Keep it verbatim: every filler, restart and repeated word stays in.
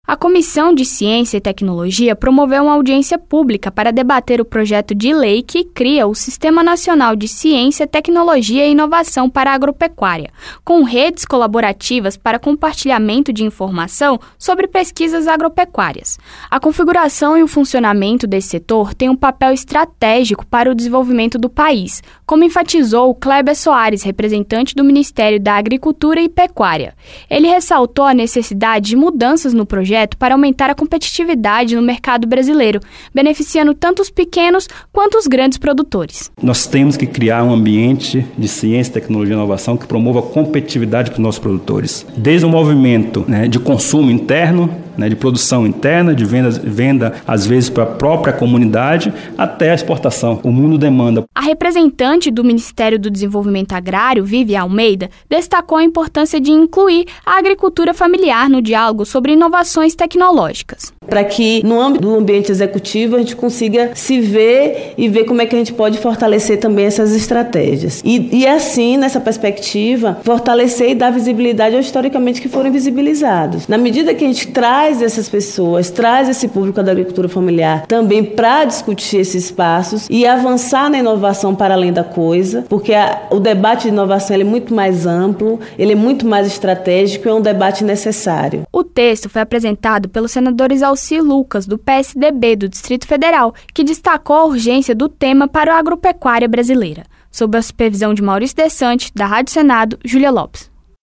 A Comissão de Ciência e Tecnologia promoveu uma audiência pública para debater o projeto de lei que cria o Sistema Nacional de Ciência, Tecnologia e Inovação para a Agropecuária, com redes colaborativas para compartilhamento de informação sobre pesquisas agropecuárias. A configuração e o funcionamento desse setor tem um papel estratégico para o desenvolvimento do país, como enfatizou Kleber Soares, representante do Ministério da Agricultura e Pecuária. Ele ressaltou a necessidade de mudanças no projeto para aumentar a competitividade no mercado brasileiro, beneficiando tanto os pequenos quanto os grandes produtores. Nós temos que criar um ambiente de ciência, tecnologia e inovação que promova a competitividade para os nossos produtores. Desde o movimento, né, de consumo interno, né, de produção interna, de venda, venda às vezes para a própria comunidade, até a exportação. O mundo demanda. A representante do Ministério do Desenvolvimento Agrário, Vivian Almeida, destacou a importância de incluir a agricultura familiar no diálogo sobre inovações tecnológicas. Para que no âmbito do ambiente executivo a gente consiga se ver e ver como é que a gente pode fortalecer também essas estratégias. E, e assim, nessa perspectiva, fortalecer e dar visibilidade aos historicamente que foram invisibilizados. Na medida que a gente traz essas pessoas, traz esse público da agricultura familiar também para discutir esses espaços e avançar na inovação para além da coisa, porque a, o debate de inovação ele é muito mais amplo, ele é muito mais estratégico e é um debate necessário. O texto foi apresentado pelos senadores Alci Lucas, do P S D B do Distrito Federal, que destacou a urgência do tema para a agropecuária brasileira. Sob a supervisão de Maurício Desante, da Rádio Senado, Júlia Lopes.